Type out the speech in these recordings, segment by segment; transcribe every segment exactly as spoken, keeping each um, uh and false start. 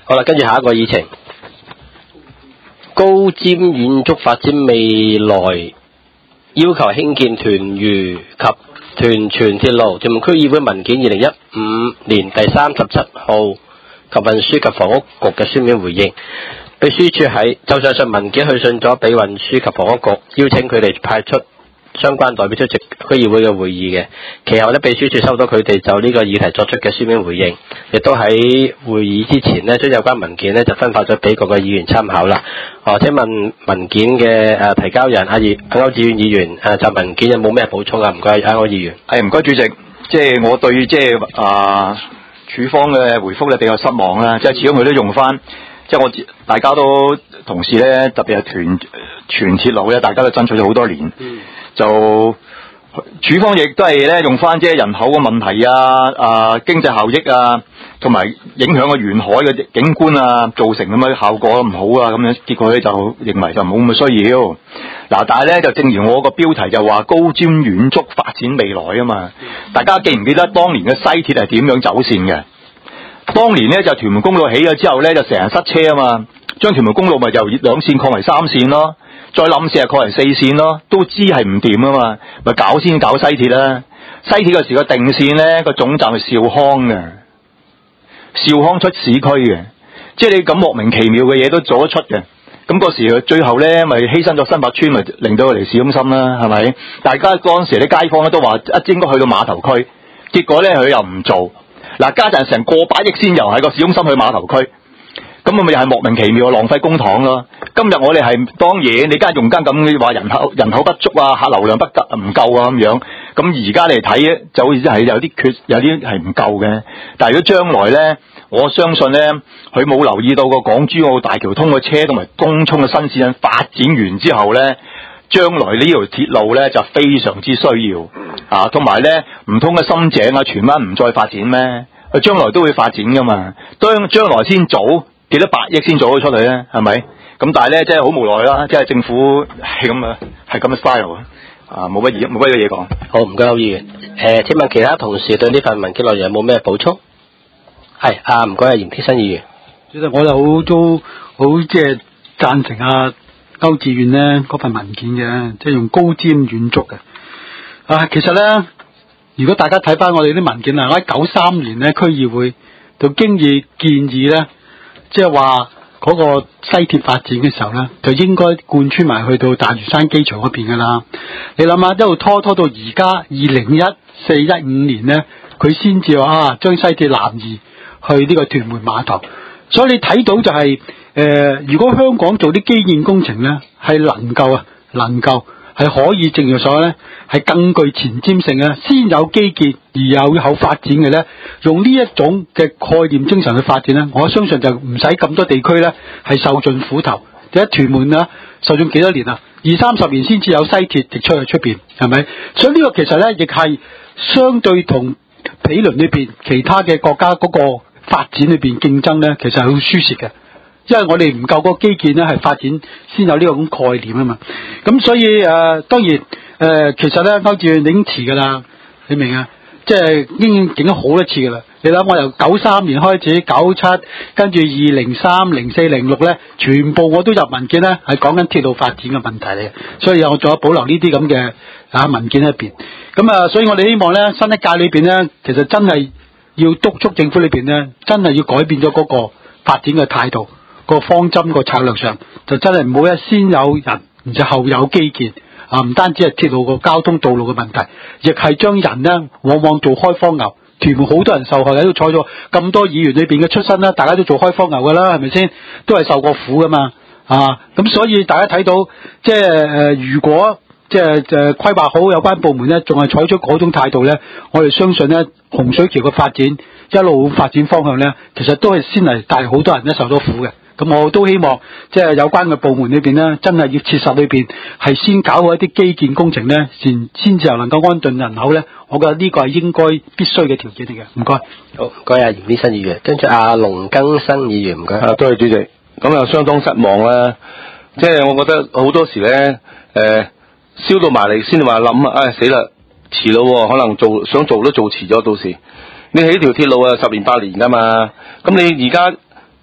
好啦，跟住下一個議程，高瞻遠矚發展未來，要求興建屯嶼及屯荃鐵路。屯門區議會文件二零一五年第三十七號及運輸及房屋局嘅書面回應。秘書處喺就上述文件去信咗俾運輸及房屋局，邀請佢哋派出相關代表出席區議會嘅會議嘅。其後呢，秘書處收到佢哋就呢個議題作出嘅書面回應，亦都喺會議之前呢，將有關文件呢就分發咗俾各個議員參考啦。哦，請問文件嘅誒提交人阿葉歐志遠議員誒就文件有冇咩補充啊？唔該，阿歐議員。 係唔該主席，即係我對即係啊處方嘅回覆咧比較失望啦，即係始終佢都用翻。即係我大家都同事咧，特別係屯荃鐵路咧，大家都爭取咗好多年。嗯、就處方亦都係咧用翻即係人口嘅問題啊、啊經濟效益啊，同埋影響個沿海嘅景觀啊，造成咁嘅效果唔好啊，咁樣結果咧就認為就冇咁嘅需要。嗱，但係咧就正如我個標題就話高瞻遠矚發展未來啊嘛。嗯、大家記唔記得當年嘅西鐵係點樣走線嘅？當年咧就屯門公路起咗之後咧就成日塞車啊嘛，將屯門公路咪由兩線擴為三線咯，再冧線係擴為四線咯，都知係唔掂啊嘛，咪搞先搞西鐵啦。西鐵嗰時個定線咧個總站係兆康嘅，兆康出市區嘅，即係你咁莫名其妙嘅嘢都做得出嘅。咁嗰時最後咧咪犧牲咗新柏村，咪令到佢嚟市中心啦，係咪？大家嗰陣時啲街坊咧都話一應該去到碼頭區，結果咧佢又唔做。嗱，加陣成過百億先由喺個市中心去碼頭區，咁咪又係莫名其妙浪費公帑咯。今日我哋係當然，你家用間咁話人口人口不足啊，客流量不得唔夠啊咁樣。咁而家嚟睇就好似係有啲缺，有啲係唔夠嘅。但係如果將來咧，我相信咧，佢冇留意到個港珠澳大橋通嘅車同埋東涌嘅新市鎮發展完之後咧。將來呢條鐵路咧就非常之需要啊，同埋咧唔通嘅深井啊、荃灣唔再發展咩？佢將來都會發展噶嘛，將將來先做幾多百億先做得出嚟咧，係咪？咁但係咧，真係好無奈啦，即係政府係咁啊，係咁嘅 style 啊，啊冇乜嘢冇乜嘢講。 好，唔該，歐議員。誒，請問其他同事對呢份文件內容有冇咩補充？係啊，唔該，阿嚴天新議員。 其實我就好都好即係贊成啊。歐志遠呢嗰份文件嘅，即係用高瞻遠矚嘅。啊，其實咧，如果大家睇翻我哋啲文件啊，我喺九三年咧區議會就經已建議咧，即係話嗰個西鐵發展嘅時候咧，就應該貫穿埋去到大嶼山機場嗰邊噶啦。你諗下，一路拖拖到而家二零一四一五年咧，佢先至話啊，將西鐵南移去呢個屯門碼頭。所以你睇到就係、是。誒、呃，如果香港做啲基建工程咧，係能夠啊，能夠係可以正如所講咧，係更具前瞻性啊，先有基建而有有發展嘅咧，用呢一種嘅概念精神去發展咧，我相信就唔使咁多地區咧係受盡苦頭。第一屯門啊，受盡幾多年啊？二三十年先至有西鐵直出去出邊，係咪？所以呢個其實咧，亦係相對同毗鄰裏邊其他嘅國家嗰個發展裏邊競爭咧，其實係好輸蝕嘅。因為我哋唔夠嗰個基建咧，係發展先有呢個咁概念啊嘛。咁所以誒、呃，當然誒、呃，其實咧，歐志遠已經遲噶啦，你明啊？即係已經整咗好多次噶啦。你諗我由九三年開始，九七跟住二零三、零四、零六咧，全部我都入文件咧，係講緊鐵路發展嘅問題嚟嘅。所以我仲有保留呢啲咁嘅啊文件喺入邊。咁啊，所以我哋希望咧，新一屆裏邊咧，其實真係要督促政府裏邊咧，真係要改變咗嗰個發展嘅態度。個方針個策略上就真係唔好一先有人，然之後有基建啊！唔單止係鐵路個交通道路嘅問題，亦係將人呢往往做開荒牛。屯門好多人受害喺度，坐咗咁多議員裏邊嘅出身啦，大家都做開荒牛噶啦，係咪先？都係受過苦噶嘛啊！咁所以大家睇到即係誒、呃，如果即係誒規劃好有關部門呢，仲係採取嗰種態度呢，我哋相信呢，洪水橋嘅發展一路發展方向呢，其實都係先嚟帶好多人呢受到苦嘅。咁我都希望即係有關嘅部門裏邊咧，真係要切實裏邊係先搞好一啲基建工程咧，先先至能夠安頓人口咧。我覺得呢個係應該必須嘅條件嚟嘅。唔該， 好唔該阿嚴天新議員，跟住阿龍更新議員，唔該。 啊，多謝主席。咁啊，相當失望啦。即係我覺得好多時咧，誒、呃，燒到埋嚟先至話諗啊，唉死啦，遲咯，可能做想做都做遲咗，到時你起條鐵路啊，十年八年噶嘛，咁你而家。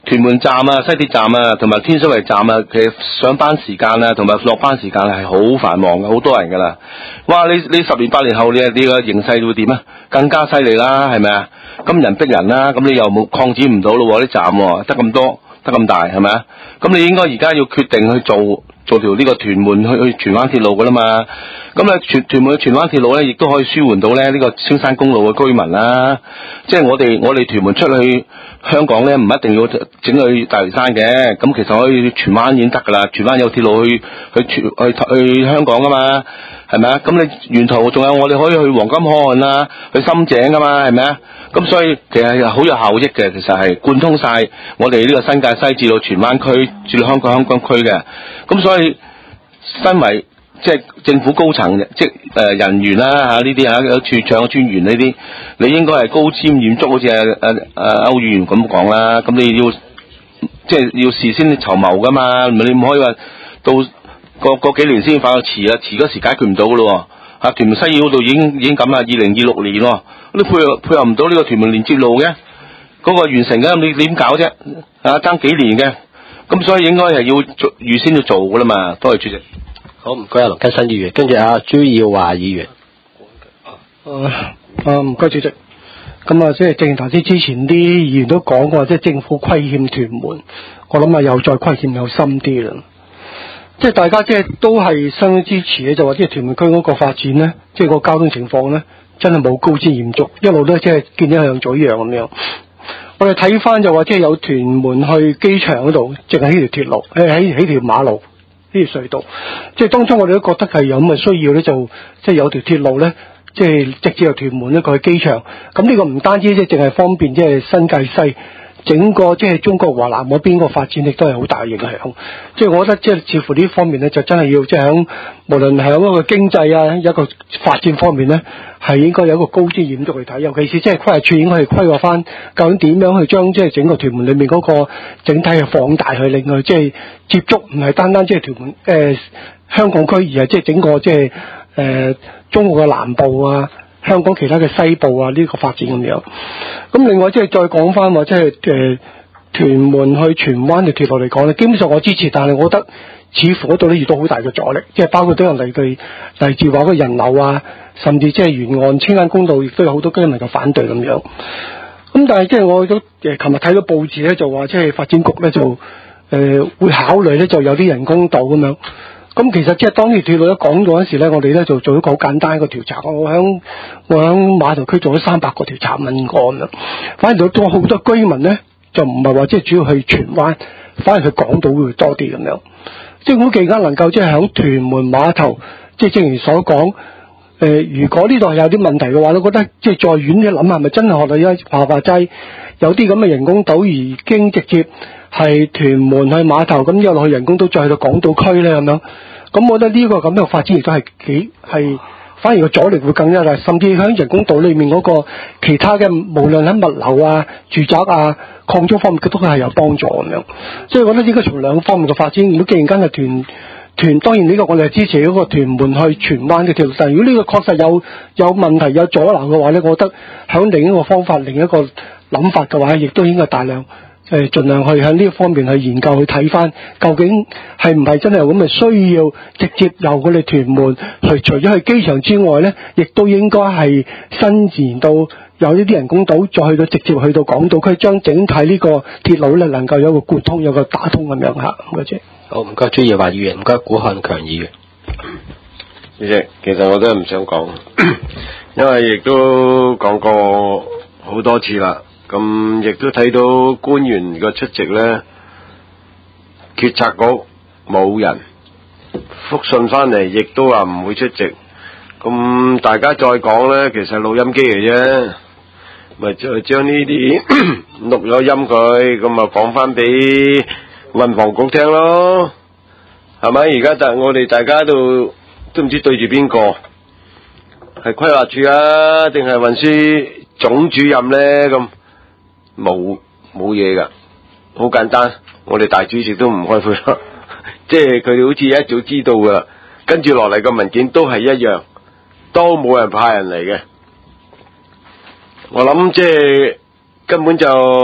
屯門站啊、西鐵站啊，同埋天水圍站啊，其實上班時間啊，同埋落班時間係好繁忙嘅，好多人噶啦。哇！你你十年八年後，你你個形勢會點啊？更加犀利啦，係咪啊？咁人逼人啦，咁你又冇擴展唔到咯喎，啲站得咁多，得咁大，係咪啊？咁你應該而家要決定去做做條呢個屯門去去荃灣鐵路噶啦嘛。咁咧屯屯門去荃灣鐵路咧，亦都可以舒緩到咧呢個青山公路嘅居民啦。即係我哋我哋屯門出去香港咧，唔一定要整去大嶼山嘅，咁其實可以荃灣已經得噶啦。荃灣有鐵路去去去去，去香港噶嘛，係咪啊？咁你沿途仲有我哋可以去黃金海岸啦，去深井噶嘛，係咪啊？咁所以其實係好有效益嘅，其實係貫通晒我哋呢個新界西至到荃灣區至到香港香港區嘅。咁所以身為即係政府高層即係誒人員啦嚇，呢啲嚇有處長嘅專員呢啲，你應該係高瞻遠矚，好似誒誒誒歐議員咁講啦。咁你要即係要事先籌謀噶嘛，你唔可以話到個個幾年先反到遲啊，遲嗰時解決唔到噶咯喎嚇。屯門西繞嗰度已經已經咁啦，二零二六年喎，你配合配合唔到呢個屯門連接路嘅嗰、嗰個完成嘅，你你點搞啫？啊，爭幾年嘅，咁所以應該係要做預先要做噶啦嘛。多謝主席。 好，唔該啊，龍根新議員，跟住阿朱耀華議員。 誒啊，唔該主席。咁啊，即係正如頭先之前啲議員都講過，即係政府虧欠屯門，我諗啊又再虧欠有深啲啦。即係大家即係都係相當支持嘅，就話即係屯門區嗰個發展咧，即係個交通情況咧，真係冇高瞻遠矚，一路都即係見一樣做一樣咁樣。我哋睇翻就話即係有屯門去機場嗰度，淨係呢條鐵路，誒喺喺條馬路。呢條隧道，即係當初我哋都覺得係有咁嘅需要咧，就即係有條鐵路咧，即係直接由屯門咧過去機場。咁呢個唔單止即係淨係方便即係新界西，整個即係中國華南嗰邊個發展亦都係好大嘅影響。即係我覺得即係似乎呢方面咧，就真係要即係響無論係響一個經濟啊，一個發展方面咧，係應該有一個高瞻遠矚去睇。尤其是即係規劃處應該係規劃翻究竟點樣去將即係整個屯門裏面嗰個整體嘅放大，去令佢即係接觸唔係單單即係屯門誒、呃、香港區，而係即係整個即係誒中國嘅南部啊，香港其他嘅西部啊呢、這個發展咁樣。咁另外即係再講翻話即係誒屯門去荃灣嘅鐵路嚟講咧，基本上我支持，但係我覺得似乎嗰度咧遇到好大嘅阻力，即係包括都有嚟對嚟自話個人流啊，甚至即係沿岸青山公路亦都有好多居民嘅反對咁樣。咁但係即係我都誒琴日睇到報紙咧，就話即係發展局咧就誒、呃、會考慮咧就有啲人工島咁樣。咁其實即係當呢條鐵路一講咗嗰時咧，我哋咧就做咗個好簡單嘅調查。我響我響碼頭區做咗三百個調查問過咁樣，反而到咗好多居民咧就唔係話即係主要去荃灣，反而去港島會多啲咁樣。政府既然能夠即係響屯門碼頭，即係正如所講，誒、呃，如果呢度有啲問題嘅話，我覺得即係再遠啲諗下，係咪真係學到一話話齋有啲咁嘅人工島，已經直接係屯門去碼頭，咁一落去人工島再去到港島區咧咁樣。咁我覺得呢個咁樣嘅發展亦都係幾係，反而個阻力會更加大，甚至喺人工島裏面嗰個其他嘅，無論喺物流啊、住宅啊、擴張方面，佢都係有幫助咁樣。所以我覺得應該從兩方面嘅發展。如果既然間係屯屯，當然呢個我哋係支持嗰個屯門去荃灣嘅鐵路。但如果呢個確實有有問題、有阻撓嘅話咧，我覺得喺另一個方法、另一個諗法嘅話，亦都應該大量。誒，盡量去向呢一方面去研究，去睇翻究竟係唔係真係有咁嘅需要，直接由佢哋屯門去，除咗去機場之外咧，亦都應該係伸延到有呢啲人工島，再去到直接去到港島區，將整體呢個鐵路咧能夠有個貫通，有個打通咁樣嚇。唔該謝。 好，唔該朱耀華議員，唔該古漢強議員。 主席，其實我都係唔想講，因為亦都講過好多次啦。咁亦都睇到官員個出席咧，決策局冇人覆信翻嚟，亦都話唔會出席。咁大家再講咧，其實錄音機嚟啫，咪就將呢啲錄咗音佢，咁啊講翻俾運房局聽咯，係咪？而家但我哋大家都都唔知對住邊個，係規劃處啊，定係運輸總主任咧咁？冇冇嘢噶，好簡單。我哋大主席都唔開會啦，即係佢哋好似一早知道噶啦，跟住落嚟個文件都係一樣，都冇人派人嚟嘅。我諗即係根本就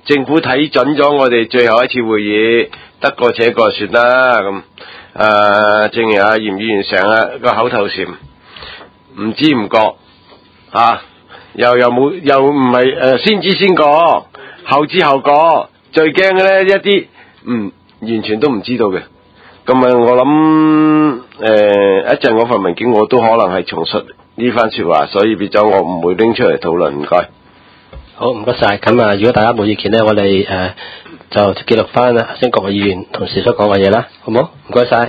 政府睇準咗我哋最後一次會議，得過且過算啦咁。誒、呃，正如阿嚴議員成日個口頭禪，唔知唔覺啊，又又冇又唔係誒先知先覺，後知後覺，最驚嘅咧一啲嗯完全都唔知道嘅。咁啊，我諗誒一陣嗰份文件我都可能係重述呢番說話，所以變咗我唔會拎出嚟討論。唔該。 好，唔該晒。咁啊，如果大家冇意見咧，我哋誒、呃、就記錄翻啊，先各位議員同事所講嘅嘢啦，好冇？唔該晒。